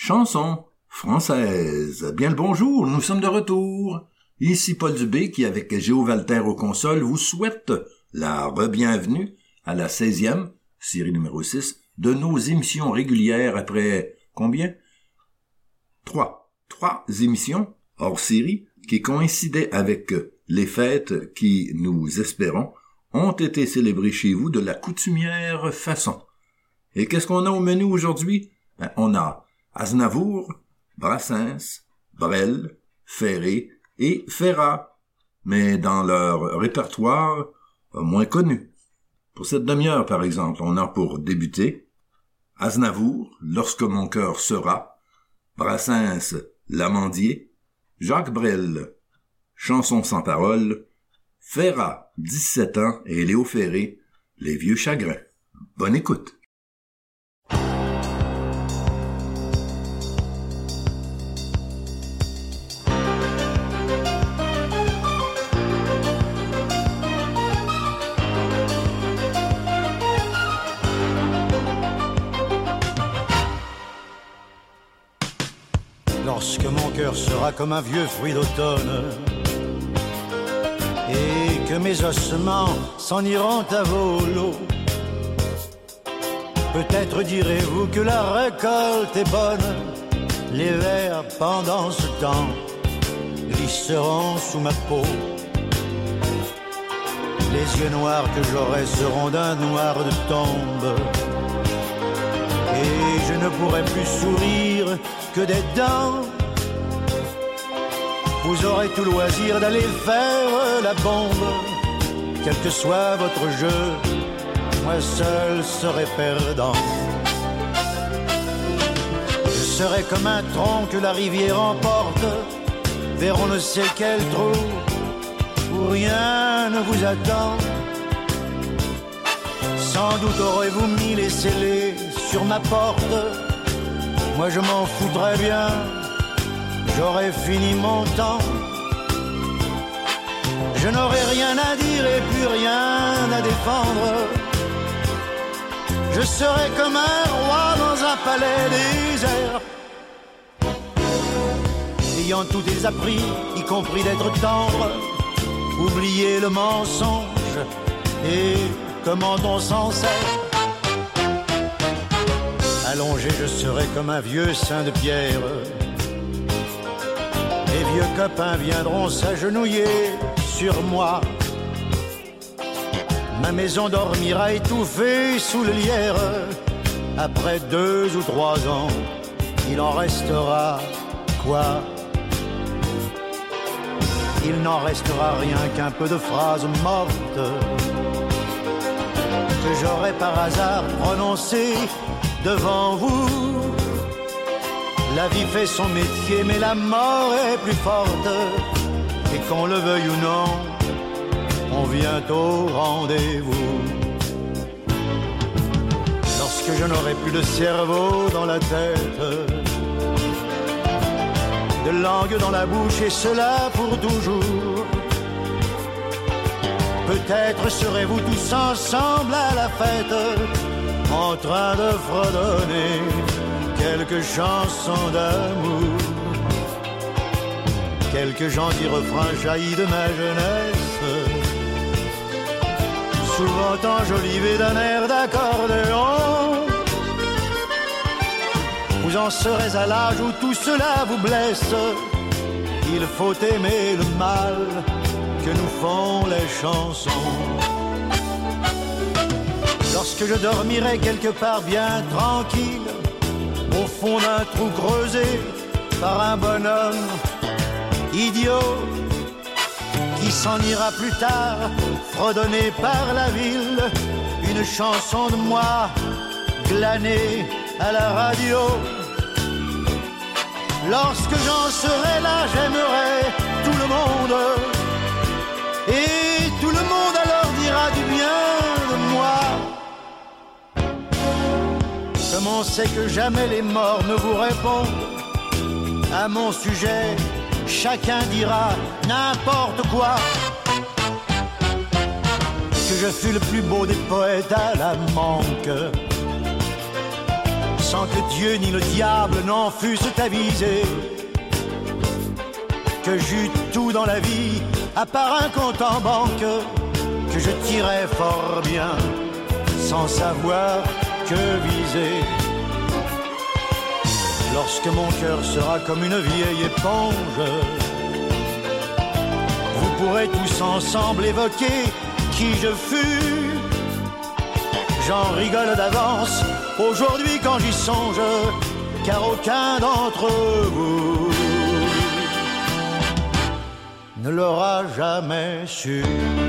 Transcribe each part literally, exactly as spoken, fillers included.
Chanson française. Bien le bonjour, nous sommes de retour. Ici Paul Dubé qui, avec Géo Valter aux consoles, vous souhaite la re-bienvenue à la seizième, série numéro six, de nos émissions régulières après combien? Trois. Trois émissions hors série qui coïncidaient avec les fêtes qui, nous espérons, ont été célébrées chez vous de la coutumière façon. Et qu'est-ce qu'on a au menu aujourd'hui? Ben, on a Aznavour, Brassens, Brel, Ferré et Ferrat, mais dans leur répertoire moins connu. Pour cette demi-heure, par exemple, on a pour débuter Aznavour, Lorsque mon cœur sera, Brassens, L'Amandier, Jacques Brel, Chanson sans parole, Ferrat, dix-sept ans, et Léo Ferré, Les vieux chagrins. Bonne écoute. Lorsque mon cœur sera comme un vieux fruit d'automne et que mes ossements s'en iront à volo, peut-être direz-vous que la récolte est bonne. Les vers pendant ce temps glisseront sous ma peau. Les yeux noirs que j'aurai seront d'un noir de tombe, et je ne pourrai plus sourire que des dents. Vous aurez tout loisir d'aller faire la bombe. Quel que soit votre jeu, moi seul serai perdant. Je serai comme un tronc que la rivière emporte vers on ne sait quel trou où rien ne vous attend. Sans doute aurez-vous mis les scellés sur ma porte. Moi je m'en foudrais bien, j'aurais fini mon temps. Je n'aurai rien à dire et plus rien à défendre. Je serai comme un roi dans un palais désert, ayant tout désappris, y compris d'être tendre. Oublier le mensonge et comment on s'en sert. Allongé, je serai comme un vieux saint de pierre. Les vieux copains viendront s'agenouiller sur moi. Ma maison dormira étouffée sous le lierre. Après deux ou trois ans, il en restera quoi? Il n'en restera rien qu'un peu de phrases mortes que j'aurais par hasard prononcées devant vous. La vie fait son métier, mais la mort est plus forte. Et qu'on le veuille ou non, on vient au rendez-vous. Lorsque je n'aurai plus de cerveau dans la tête, de langue dans la bouche, et cela pour toujours, peut-être serez-vous tous ensemble à la fête, en train de fredonner quelques chansons d'amour. Quelques gentils refrains jaillis de ma jeunesse, souvent enjolivés d'un air d'accordéon. Vous en serez à l'âge où tout cela vous blesse. Il faut aimer le mal que nous font les chansons. Lorsque je dormirai quelque part bien tranquille, au fond d'un trou creusé par un bonhomme idiot qui s'en ira plus tard fredonner par la ville une chanson de moi glanée à la radio. Lorsque j'en serai là, j'aimerai tout le monde, et tout le monde alors dira du bien de moi. Comme on sait que jamais les morts ne vous répondent à mon sujet, chacun dira n'importe quoi. Que je fus le plus beau des poètes à la manque, sans que Dieu ni le diable n'en fussent avisés. Que j'eus tout dans la vie, à part un compte en banque, que je tirais fort bien, sans savoir que viser. Lorsque mon cœur sera comme une vieille éponge, vous pourrez tous ensemble évoquer qui je fus. J'en rigole d'avance aujourd'hui quand j'y songe, car aucun d'entre vous ne l'aura jamais su.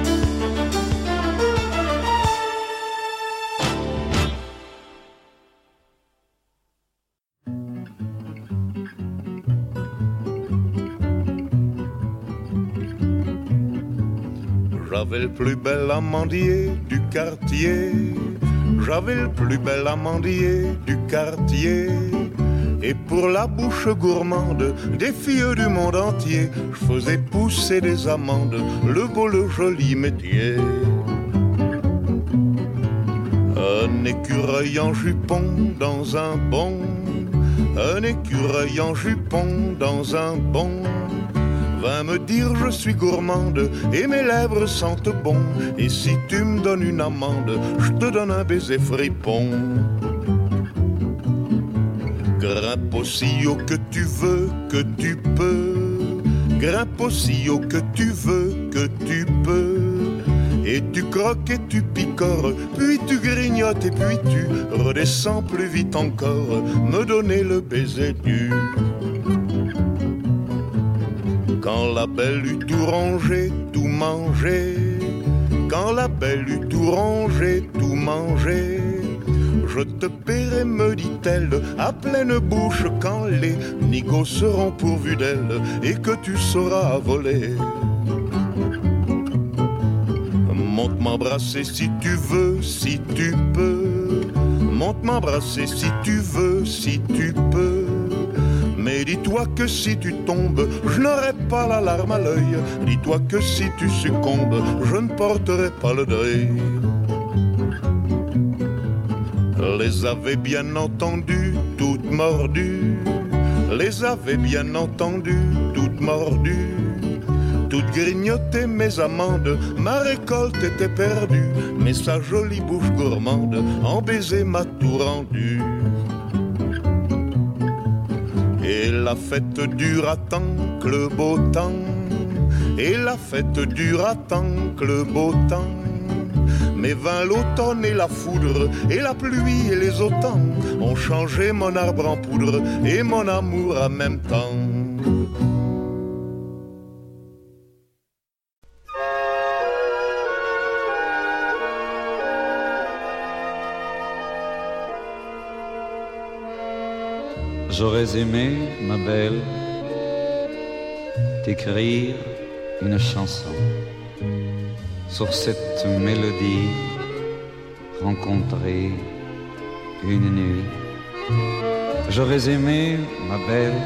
J'avais le plus bel amandier du quartier, j'avais le plus bel amandier du quartier. Et pour la bouche gourmande des filles du monde entier, je faisais pousser des amandes, le beau, le joli métier. Un écureuil en jupon dans un bon, un écureuil en jupon dans un bon, vint me dire je suis gourmande et mes lèvres sentent bon. Et si tu me donnes une amande, je te donne un baiser fripon. Grimpe aussi haut que tu veux, que tu peux. Grimpe aussi haut que tu veux, que tu peux. Et tu croques et tu picores, puis tu grignotes et puis tu redescends plus vite encore, me donner le baiser nu. Quand la belle eut tout rangé, tout mangé, quand la belle eut tout rangé, tout mangé, je te paierai, me dit-elle, à pleine bouche quand les nigauds seront pourvus d'elle et que tu sauras voler. Monte m'embrasser si tu veux, si tu peux. Monte m'embrasser si tu veux, si tu peux. Mais dis-toi que si tu tombes, je n'aurai pas la larme à l'œil. Dis-toi que si tu succombes, je ne porterai pas le deuil. Les avait bien entendues, toutes mordues. Les avait bien entendues, toutes mordues. Toutes grignotées mes amandes, ma récolte était perdue. Mais sa jolie bouche gourmande, en baiser m'a tout rendu. Et la fête dura tant que le beau temps. Et la fête dura tant que le beau temps. Mais vint l'automne et la foudre, et la pluie et les automnes ont changé mon arbre en poudre et mon amour en même temps. J'aurais aimé, ma belle, t'écrire une chanson sur cette mélodie rencontrée une nuit. J'aurais aimé, ma belle,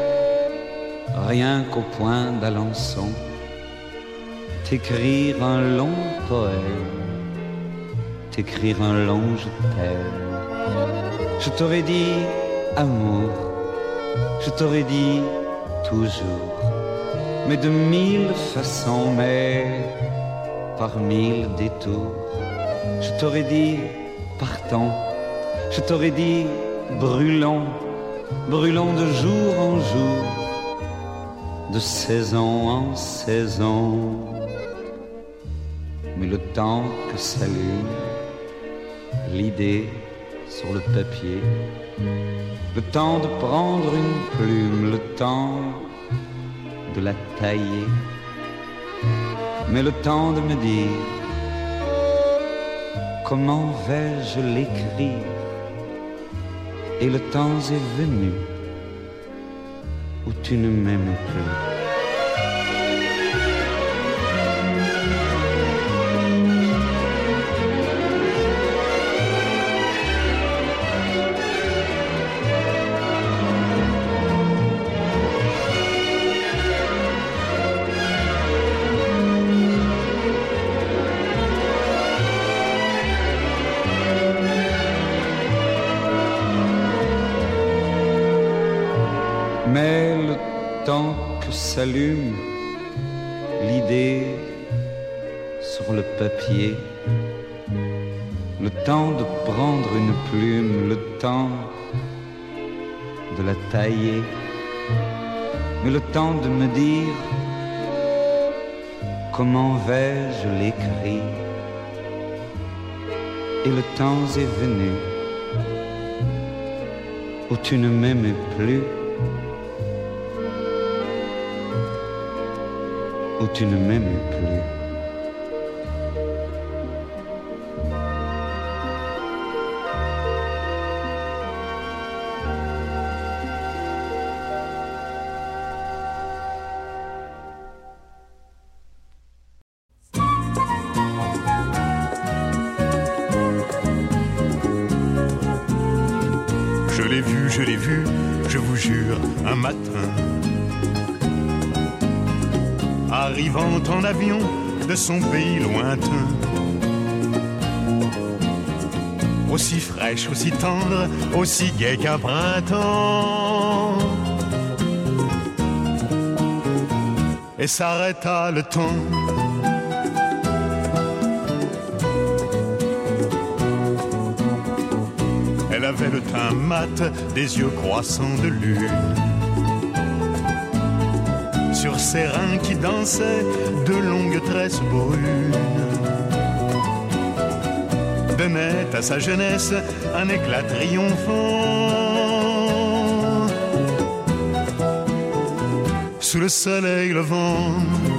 rien qu'au point d'Alençon, t'écrire un long poème, t'écrire un long je t'aime. Je t'aurais dit amour, je t'aurais dit toujours, mais de mille façons, mais par mille détours. Je t'aurais dit partons, je t'aurais dit brûlons, brûlons de jour en jour, de saison en saison. Mais le temps que s'allume l'idée sur le papier, le temps de prendre une plume, le temps de la tailler, mais le temps de me dire comment vais-je l'écrire. Et le temps est venu où tu ne m'aimes plus. Mais le temps que s'allume l'idée sur le papier, le temps de prendre une plume, le temps de la tailler, mais le temps de me dire comment vais-je l'écrire. Et le temps est venu où tu ne m'aimais plus, où tu ne m'aimais plus. Je l'ai vu, je l'ai vu, je vous jure, un matin, arrivant en avion de son pays lointain. Aussi fraîche, aussi tendre, aussi gaie qu'un printemps. Et s'arrêta le temps. Elle avait le teint mat, des yeux croissants de lune. Sur ses reins qui dansaient de longues tresses brunes, donnait à sa jeunesse un éclat triomphant. Sous le soleil levant,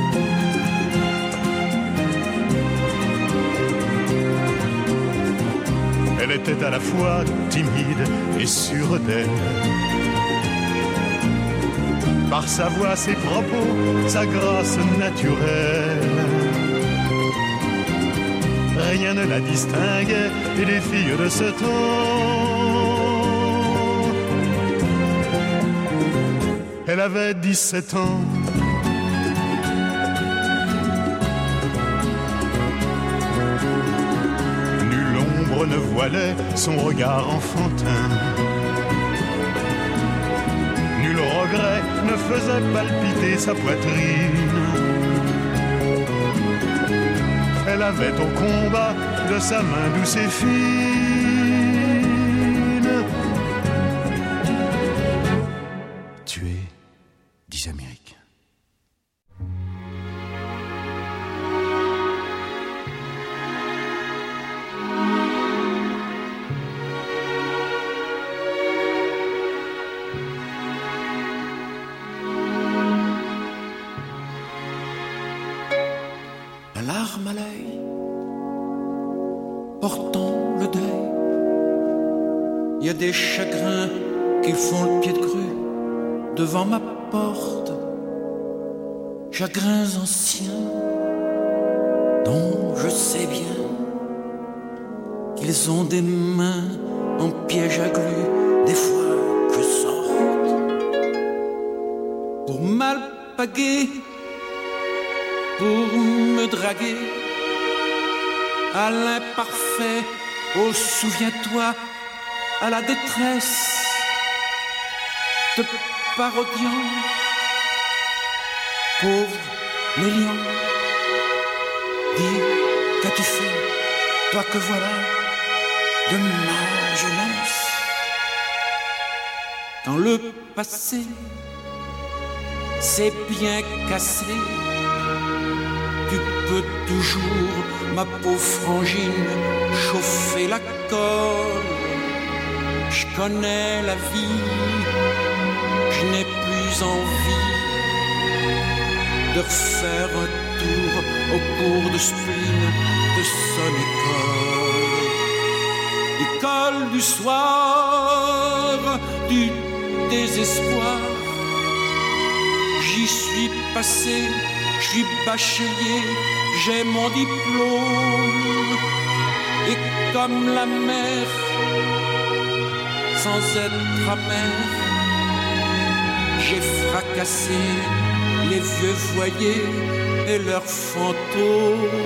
elle était à la fois timide et sûre d'elle. Par sa voix, ses propos, sa grâce naturelle, rien ne la distinguait des filles de ce temps. Elle avait dix-sept ans. Nulle ombre ne voilait son regard enfantin. Nul regret ne faisait palpiter sa poitrine. Elle avait au combat de sa main douce et fine tué dix Américains. La larme à l'œil, portant le deuil. Il y a des chagrins qui font le pied de grue devant ma porte. Chagrins anciens dont je sais bien qu'ils ont des mains en piège à glu. Des fois je sorte pour m'alpaguer, pour me draguer à l'imparfait, oh souviens-toi, à la détresse, te parodiant, pauvre Lélian, dis, qu'as-tu fait, toi que voilà, de ma jeunesse. Dans le passé, c'est bien cassé. Tu peux toujours, ma pauvre frangine, chauffer la colle. Je connais la vie, je n'ai plus envie de refaire un tour au cours de spleen de son école. École du soir, du désespoir. J'y suis passé, je suis bachelier, j'ai mon diplôme. Et comme la mer, sans être amer, j'ai fracassé les vieux foyers et leurs fantômes.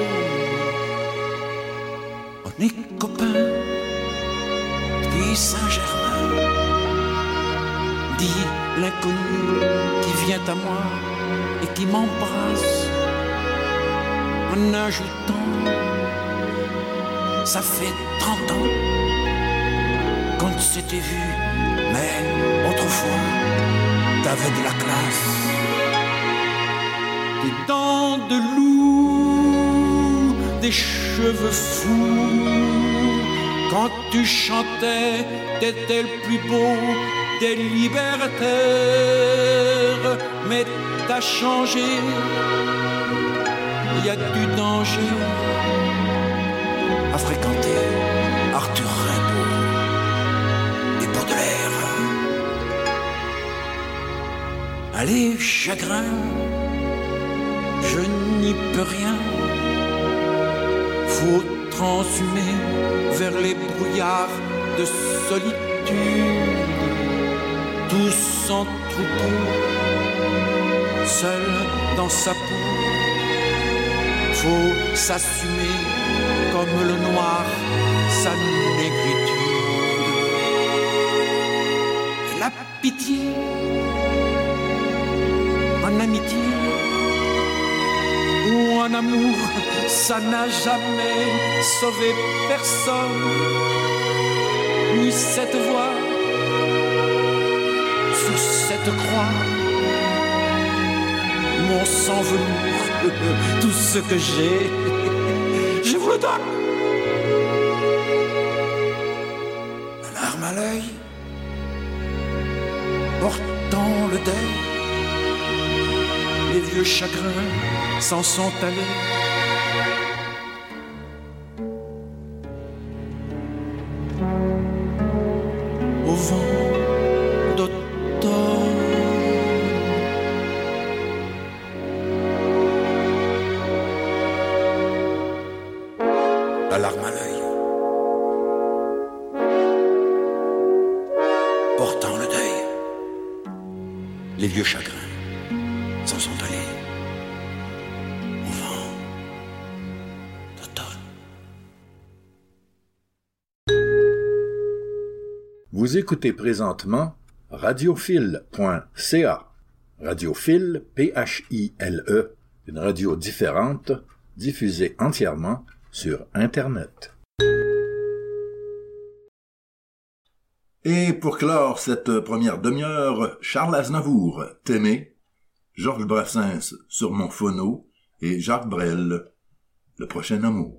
On est copains, dit Saint-Germain, dit l'inconnu qui vient à moi et qui m'embrasse en ajoutant: ça fait trente ans qu'on ne s'était vu, mais autrefois t'avais de la classe. Des dents de loup, des cheveux fous. Quand tu chantais, t'étais le plus beau des libertaires. Mais t'as changé, il y a du danger à fréquenter Arthur Rimbaud et Baudelaire. Allez, chagrin, je n'y peux rien. Faut transhumer vers les brouillards de solitude, tous en troupeau, seul dans sa peau. Faut s'assumer comme le noir, sa négritude. Et la pitié, en amitié ou en amour, ça n'a jamais sauvé personne. Ni cette voix sous cette croix, mon sang velours, tout ce que j'ai, je vous le donne. La larme à l'œil, portant le deuil, les vieux chagrins s'en sont allés. Au vent d'automne. La larme à l'œil, portant le deuil, les vieux chagrins s'en sont allés. Au vent d'automne. Vous écoutez présentement radiophile point c a. Radiophile, P H I L E, une radio différente, diffusée entièrement sur Internet. Et pour clore cette première demi-heure, Charles Aznavour, T'aimer, Georges Brassens, Sur mon phono, et Jacques Brel, Le prochain amour.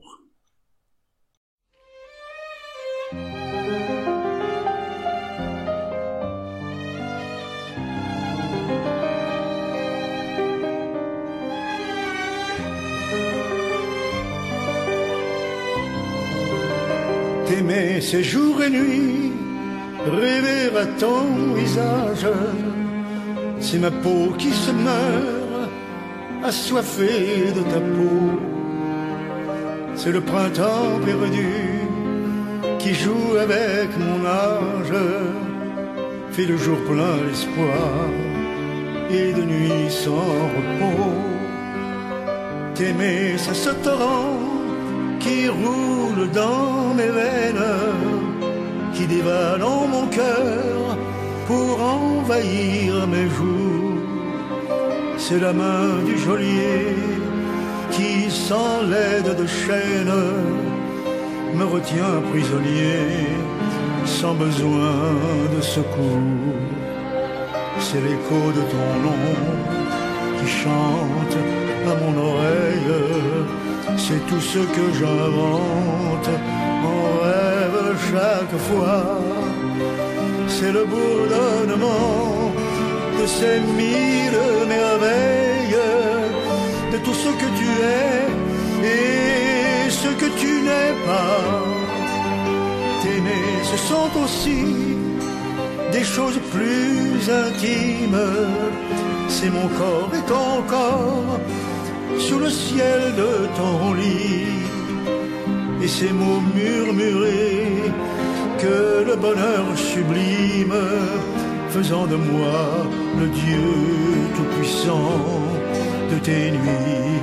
T'aimer, c'est jour et nuit, rêver à ton visage. C'est ma peau qui se meurt, assoiffée de ta peau. C'est le printemps perdu qui joue avec mon âge, fait de jour plein d'espoir et de nuit sans repos. T'aimer, c'est ce torrent qui roule dans mes veines, qui dévale en mon cœur pour envahir mes joues. C'est la main du geôlier qui, sans l'aide de chaîne, me retient prisonnier sans besoin de secours. C'est l'écho de ton nom qui chante à mon oreille. C'est tout ce que j'invente en rêve chaque fois. C'est le bourdonnement de ces mille merveilles, de tout ce que tu es et ce que tu n'es pas. T'aimer, ce sont aussi des choses plus intimes. C'est mon corps et ton corps sous le ciel de ton lit, et ces mots murmurés que le bonheur sublime, faisant de moi le Dieu tout-puissant de tes nuits.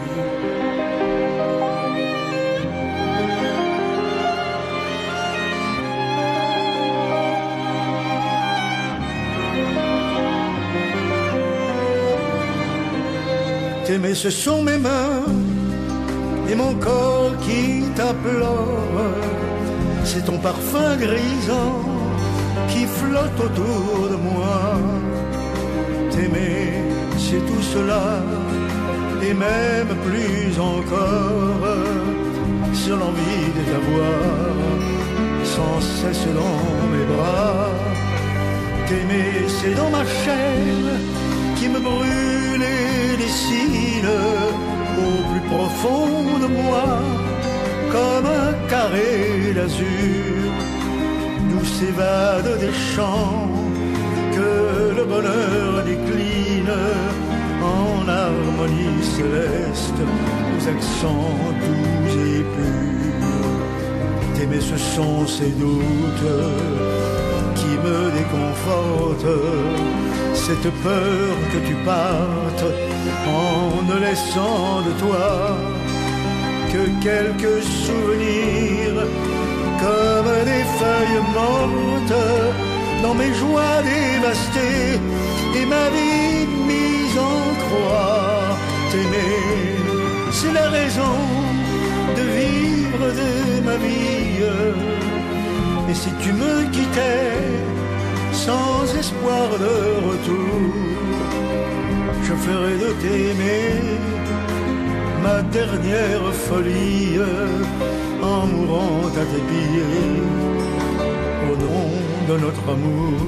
T'aimer, ce sont mes mains et mon corps qui t'implore. C'est ton parfum grisant qui flotte autour de moi. T'aimer, c'est tout cela et même plus encore. Sur l'envie de t'avoir sans cesse dans mes bras. T'aimer, c'est dans ma chair qui me brûle et dessine au plus profond de moi comme un carré d'azur d'où s'évadent des chants que le bonheur décline en harmonie céleste aux accents doux et purs. T'aimer, ce sont ces doutes qui me déconfortent, cette peur que tu partes en ne laissant de toi que quelques souvenirs comme des feuilles mortes dans mes joies dévastées et ma vie mise en croix. T'aimer, c'est la raison de vivre de ma vie. Et si tu me quittais sans espoir de retour, je ferais de t'aimer ma dernière folie en mourant à tes pieds au nom de notre amour,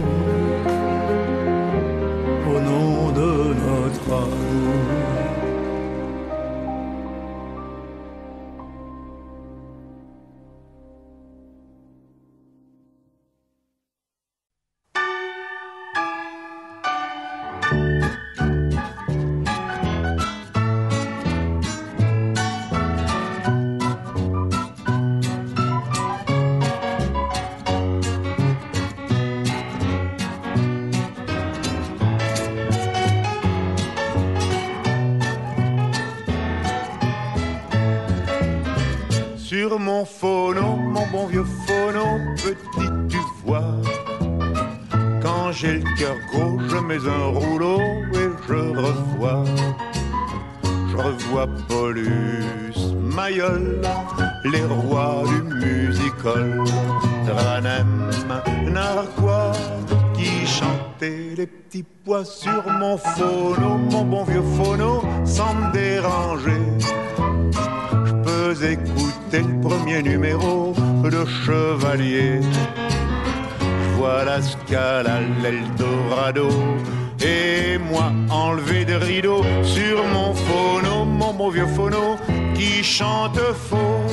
au nom de notre amour. Sur mon phono, mon bon vieux phono, petit tu vois, quand j'ai le cœur gros, je mets un rouleau et je revois. Je revois Paulus, Mayol, les rois du musical, Dranem, Narquois, qui chantaient les petits pois sur mon phono, mon bon vieux phono, sans me déranger. Écouter le premier numéro de Chevalier. Je vois la Scala, l'Eldorado et moi enlevé de rideaux sur mon phono, mon bon vieux phono qui chante faux.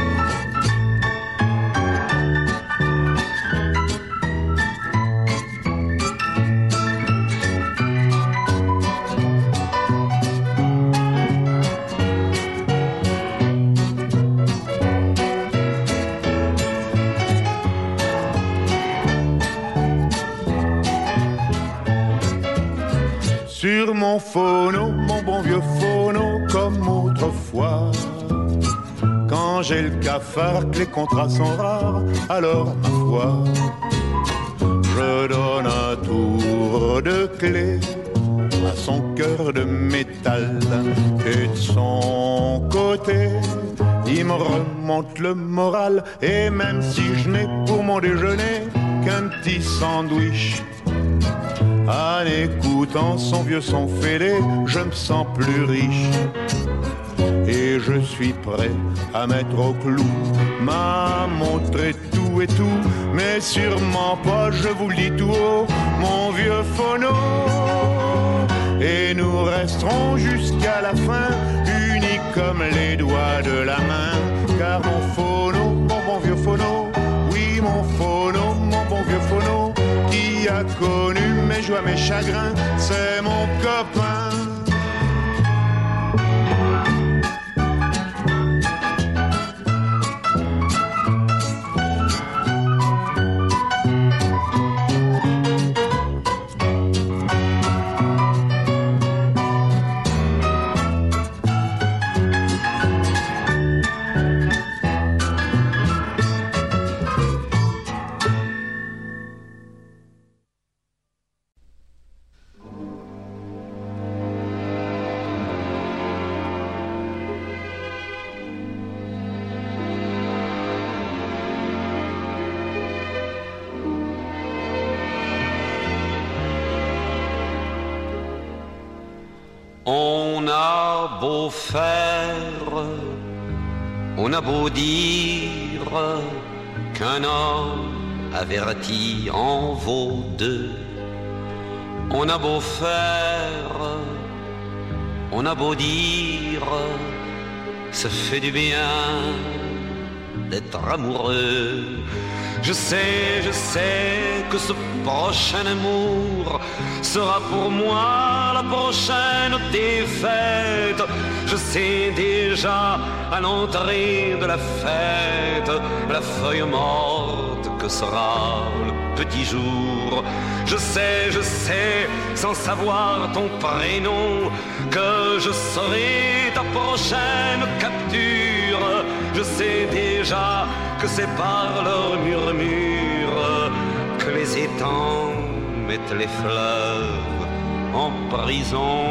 Sur mon phono, mon bon vieux phono, comme autrefois. Quand j'ai le cafard, que les contrats sont rares, alors ma foi, je donne un tour de clé à son cœur de métal. Et de son côté, il me remonte le moral. Et même si je n'ai pour mon déjeuner qu'un petit sandwich, en écoutant son vieux son fêlé, je me sens plus riche. Et je suis prêt à mettre au clou ma montre et tout et tout, mais sûrement pas, je vous le dis tout haut, mon vieux phono. Et nous resterons jusqu'à la fin, unis comme les doigts de la main. Car mon phono, mon bon vieux phono, oui mon phono, mon bon vieux phono, qui a connu mes joies, mes chagrins, c'est mon copain. On a beau faire, on a beau dire qu'un homme averti en vaut deux. On a beau faire, on a beau dire, ça fait du bien d'être amoureux. Je sais, je sais que ce prochain amour sera pour moi la prochaine défaite. Je sais déjà à l'entrée de la fête la feuille morte que sera le petit jour. Je sais, je sais, sans savoir ton prénom, que je serai ta prochaine capture. Je sais déjà que c'est par leur murmure que les étangs mettent les fleuves en prison.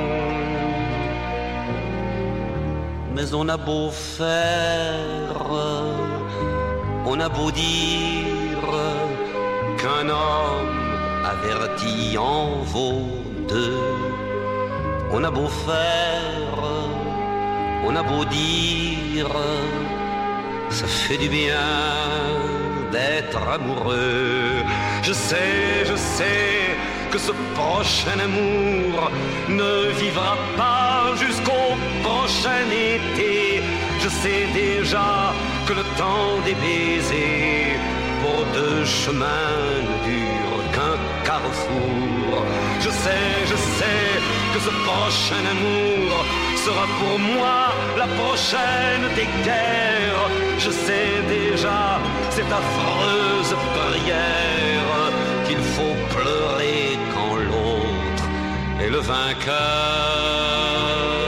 Mais on a beau faire, on a beau dire qu'un homme averti en vaut deux. On a beau faire, on a beau dire, ça fait du bien d'être amoureux. Je sais, je sais que ce prochain amour ne vivra pas jusqu'au prochain été. Je sais déjà que le temps des baisers pour deux chemins ne dure qu'un carrefour. Je sais, je sais que ce prochain amour sera pour moi la prochaine des guerres. Je sais déjà cette affreuse prière qu'il faut pleurer quand l'autre est le vainqueur.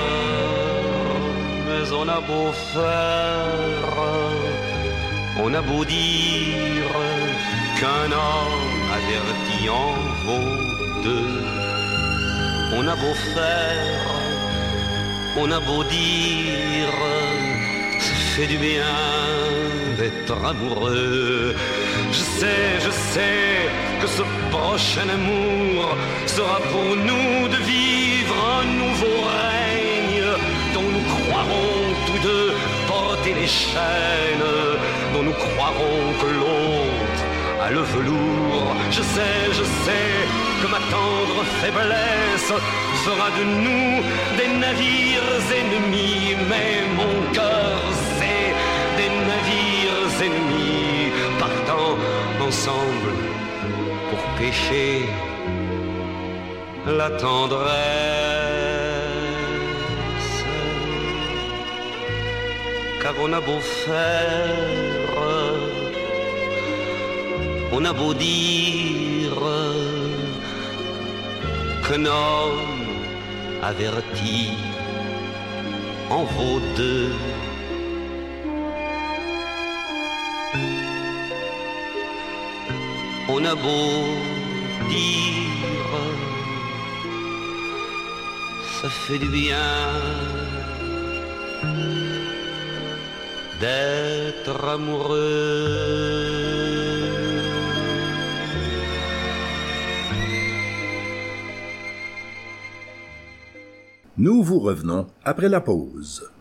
Mais on a beau faire, on a beau dire qu'un homme averti en vaut deux. On a beau faire, on a beau dire, ça fait du bien d'être amoureux. Je sais, je sais que ce prochain amour sera pour nous de vivre un nouveau règne dont nous croirons tous deux porter les chaînes, dont nous croirons que l'autre a le velours. Je sais, je sais que ma tendre faiblesse fera de nous des navires ennemis, mais mon cœur c'est des navires ennemis partant ensemble pour pêcher la tendresse. Car on a beau faire, on a beau dire qu'un homme averti en vaut deux. On a beau dire, ça fait du bien d'être amoureux. Nous vous revenons après la pause.